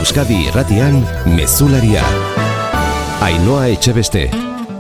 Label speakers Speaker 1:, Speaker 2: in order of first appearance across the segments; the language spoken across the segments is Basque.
Speaker 1: Euskadi Irratian Mezularia. Ainhoa Etxebeste.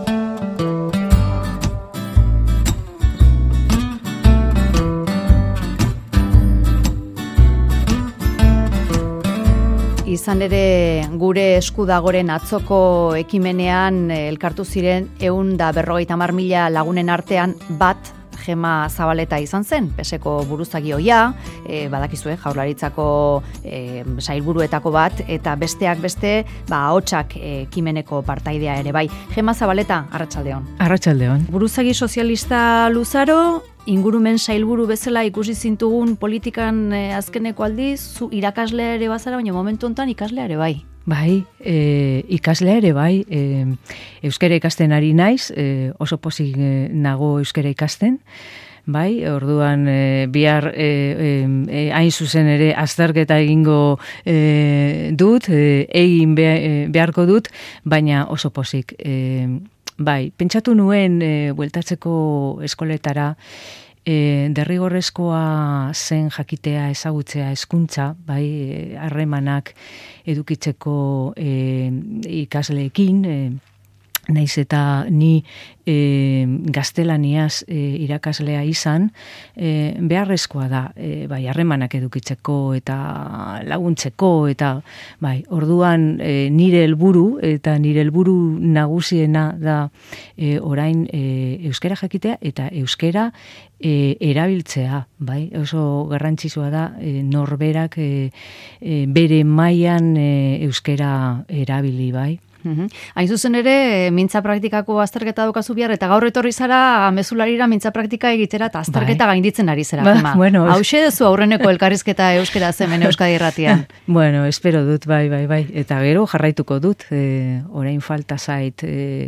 Speaker 2: Izan ere, gure esku dagoren atzoko ekimenean elkartu ziren 150.000 lagunen artean bat Gema Zabaleta izan zen, PSeko buruzagi ohia, badakizue Jaurlaritzako sailburuetako bat, eta besteak beste, ahotsak ekimeneko partaidea ere bai. Gema Zabaleta, arratsaldeon.
Speaker 3: Arratsaldeon.
Speaker 2: Buruzagi sozialista luzaro, ingurumen sailburu bezala ikusi zintugun politikan azkeneko aldiz, zu irakaslea ere bazara, baina momentu honetan ikaslea ere bai.
Speaker 3: Bai, ikaslea ere bai, euskara ikasten ari naiz, oso pozik nago euskara ikasten, bai, orduan bihar hain zuzen ere azterketa egingo dut, egin beharko dut, baina oso pozik. Bai, pentsatu nuen bueltatzeko eskoletara, derrigorrezkoa zen jakitea ezagutzea hezkuntza, bai, harremanak edukitzeko ikasleekin, naiz eta ni gaztelaniaz irakaslea izan, beharrezkoa da, bai, harremanak edukitzeko eta laguntzeko, eta bai, orduan nire helburu eta nire helburu nagusiena da orain euskara jakitea eta euskara erabiltzea, bai, oso garrantzitsua da norberak bere mailan euskara erabili, bai.
Speaker 2: Hain zuzen ere, mintza praktikako azterketa daukazu bihar, eta gaur etorri zara mezularira mintza praktika egitera eta azterketa gainditzen ari zera.
Speaker 3: Bueno,
Speaker 2: hauxe dezu aurreneko elkarrizketa euskera hemen Euskadi Irratian.
Speaker 3: Bueno, espero dut, bai. Eta gero jarraituko dut, orain falta zait,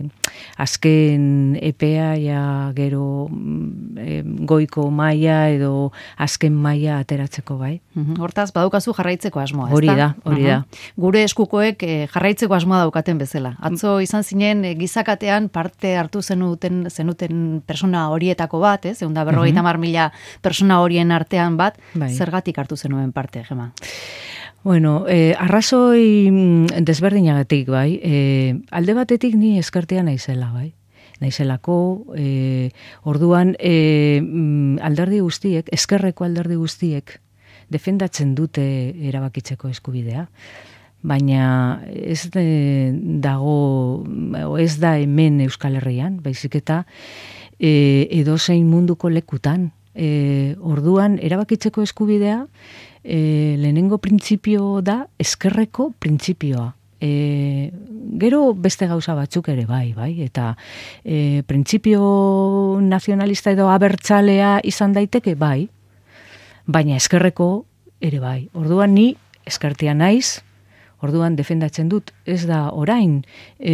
Speaker 3: azken epea, ja gero goiko maila edo azken maila ateratzeko, bai.
Speaker 2: Hortaz, badaukazu jarraitzeko asmoa,
Speaker 3: hori da.
Speaker 2: Gure eskukoek jarraitzeko asmoa daukaten bezala. Atzo izan zinen gizakatean parte hartu zenuten persona horietako bat, 150.000 persona horien artean bat, zergatik hartu zenuen parte, Gema?
Speaker 3: Bueno, arrazoi desberdinagatik, bai. Alde batetik ni eskertea naizela, bai. Naizelako, orduan alderdi guztiek, eskerreko alderdi guztiek, defendatzen dute erabakitzeko eskubidea. Baina ez da hemen Euskal Herrian, baizik eta edozein munduko lekutan. Orduan, erabakitzeko eskubidea, lehenengo printzipio da eskerreko printzipioa. Gero beste gauza batzuk ere bai, eta printzipio nazionalista edo abertzalea izan daiteke bai, baina eskerreko ere bai. Orduan ni eskertia naiz, orduan defendatzen dut, ez da orain,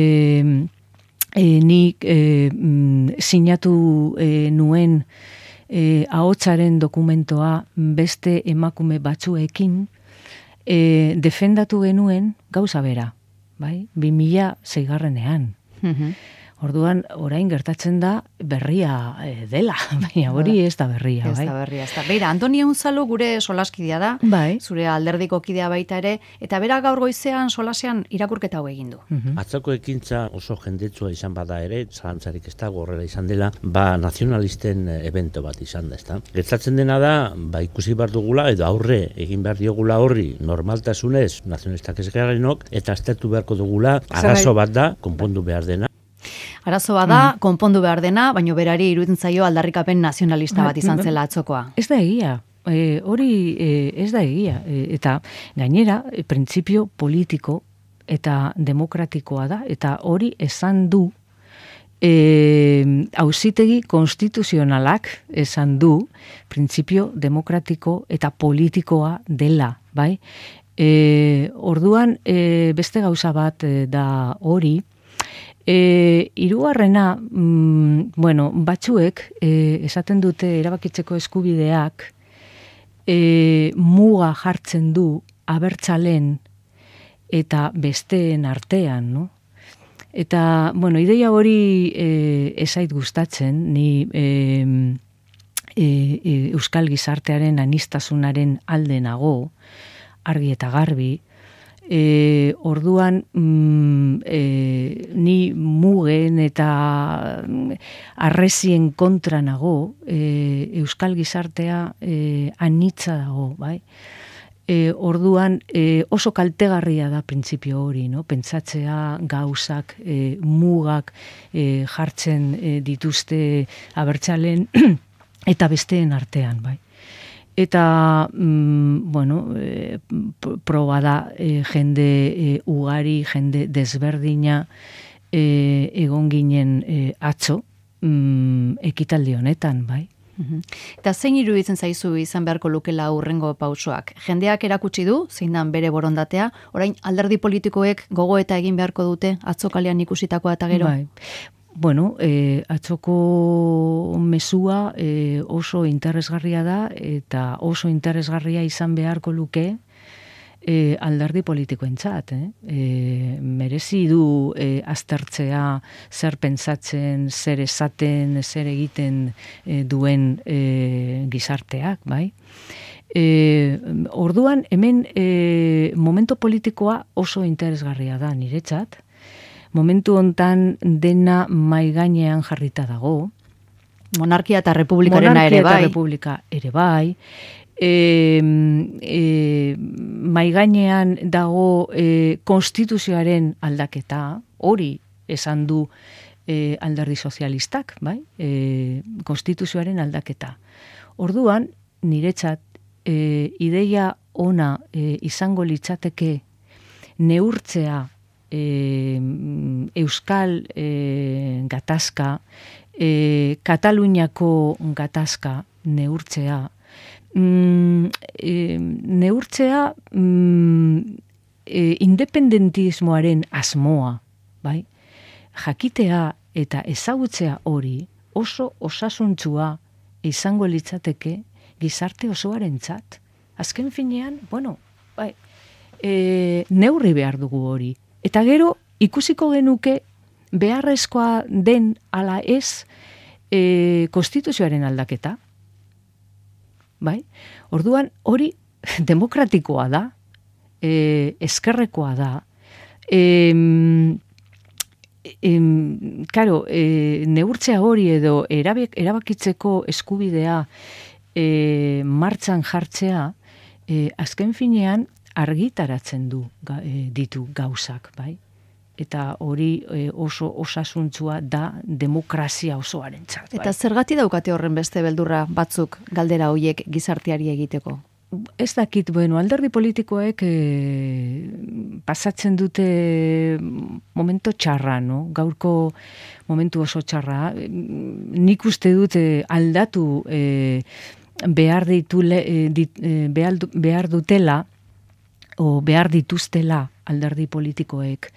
Speaker 3: nik sinatu nuen ahotsaren dokumentoa beste emakume batzuekin, defendatu genuen gauza bera, bai? 2006-ean. Orduan, orain gertatzen da berria dela, baina hori ez da berria, bai?
Speaker 2: Ez da. Beira, Antoni Unzalu gure solaskidea da, zure alderdiko kidea baita ere, eta bera gaur goizean solasean irakurketa hau egin du.
Speaker 4: Atzoko ekintza oso jendetsua izan bada ere, zalantzarik ez dago horrela izan dela, nazionalisten evento bat izan da, ez da. Gertatzen dena da, ikusi behar dugula, edo aurre egin behar diogula horri normaltasunez, nazionalistak ez garenok, eta aztertu beharko dugula, arazo bat da, konpondu behar dena.
Speaker 2: Arazoa da, konpondu behar dena, baina berari iruditzen zaio aldarrikapen nazionalista bat izan zela atzokoa.
Speaker 3: Ez da egia, hori ez da egia. Eta gainera, printzipio politiko eta demokratikoa da, eta hori esan du auzitegi konstituzionalak esan du printzipio demokratiko eta politikoa dela, bai? Orduan, beste gauza bat da hori, hirugarrena, batzuek esaten dute erabakitzeko eskubideak muga jartzen du abertzalen eta besteen artean, no? Eta, ideia hori ez zait gustatzen, ni euskal gizartearen anistasunaren alde nago, argi eta garbi, Orduan ni mugen eta arrezien kontra nago, euskal gizartea anitza dago, bai? Orduan oso kaltegarria da printzipio hori, no? Pentsatzea gauzak, mugak jartzen dituzte abertzalen eta besteen artean, bai. Eta, proba da jende ugari, jende desberdina egon ginen atzo ekitaldi honetan, bai.
Speaker 2: Eta zein iruditzen zaizu izan beharko lukela hurrengo pausoak? Jendeak erakutsi du, zein dan bere borondatea, orain alderdi politikoek gogoeta egin beharko dute atzo kalean ikusitakoa eta gero?
Speaker 3: Bai. Atzoko mezua oso interesgarria da eta oso interesgarria izan beharko luke alderdi politikoentzat. Merezi du aztertzea zer pentsatzen, zer esaten, zer egiten duen gizarteak, bai? Orduan, hemen momento politikoa oso interesgarria da niretzat. Momentu hontan dena mai gainean jarrita dago.
Speaker 2: Monarkia eta republikarena ere bai.
Speaker 3: Monarkia eta republika ere bai. Mai gainean dago konstituzioaren aldaketa, hori esan du alderdi sozialistak, bai? Konstituzioaren aldaketa. Orduan, niretzat, ideia ona izango litzateke neurtzea Euskal gatazka, Kataluniako gatazka neurtzea, independentismoaren asmoa, bai? Jakitea eta ezagutzea hori oso osasuntsua izango litzateke gizarte osoarentzat. Azken finean, bai, neurri behar dugu hori. Eta gero, ikusiko genuke beharrezkoa den ala ez konstituzioaren aldaketa. Bai? Orduan, hori demokratikoa da, eskerrekoa da. Neurtzea hori edo erabakitzeko eskubidea martxan jartzea, azken finean, argitaratzen ditu gauzak, bai? Eta hori oso osasuntsua da demokrazia osoarentzat. Bai?
Speaker 2: Eta zergatik daukate horren beste beldurra batzuk galdera horiek gizarteari egiteko?
Speaker 3: Ez dakit, alderdi politikoek pasatzen dute momento txarra, no? Gaurko momentu oso txarra. Nik uste dute aldatu behar dutela, o behar dituztela alderdi politikoek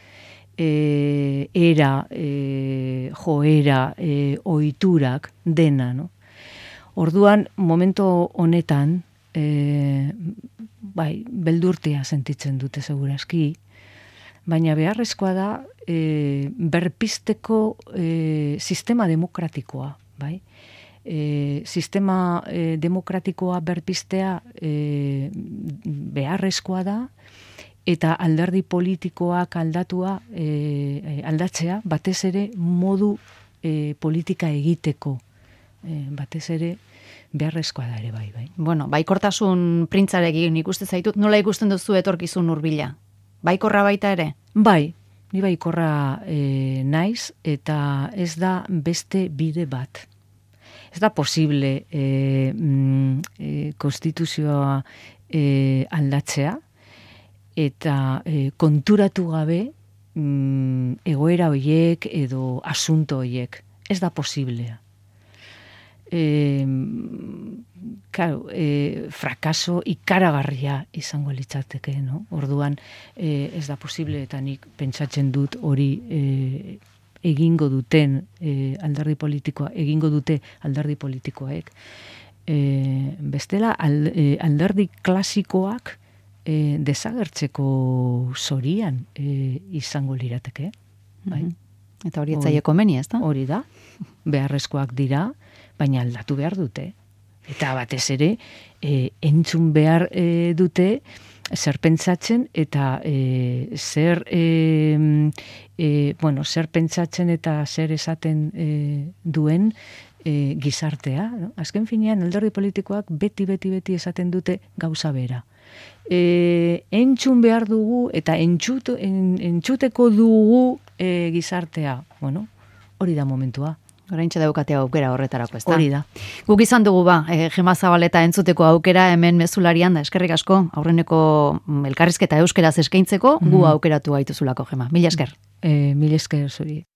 Speaker 3: joera, ohiturak dena, no? Orduan, momento honetan, beldurtia sentitzen dute seguraski, baina beharrezkoa da berpisteko sistema demokratikoa, bai? Sistema demokratikoa berpistea beharrezkoa da eta alderdi politikoak aldatzea batez ere modu politika egiteko batez ere beharrezkoa da ere bai.
Speaker 2: Baikortasun printzarekin ikuste zaitut, nola ikusten duzu etorkizun hurbila? Baikorra baita ere?
Speaker 3: Bai, ni baikorra naiz eta ez da beste bide bat. Ez da posible konstituzioa aldatzea eta konturatu gabe egoera horiek edo asunto horiek. Ez da posiblea. Frakaso ikaragarria izango litzateke, no? Orduan ez da posible eta nik pentsatzen dut hori egingo duten alderdi politikoek. Bestela alderdi klasikoak desagertzeko zorian izango lirateke. Bai?
Speaker 2: Eta hori etzaile komeni, ez da?
Speaker 3: Hori da, beharrezkoak dira, baina aldatu behar dute. Eta batez ere, entzun behar dute zer pentsatzen eta zer pentsatzen eta zer esaten duen gizartea. No? Azken finean, alderdi politikoak beti esaten dute gauza bera. Entzun behar dugu eta entzuteko dugu gizartea. Bueno, hori da momentua.
Speaker 2: Oraintxe daukatea aukera horretarako, ez da?
Speaker 3: Hori da.
Speaker 2: Guk izan dugu Gema Zabaleta entzuteko aukera hemen Mezularian da, eskerrik asko, aurreneko elkarrizketa euskeraz eskaintzeko, gu aukeratu gaituzulako, Gema. Mila esker.
Speaker 3: Mila esker zuri.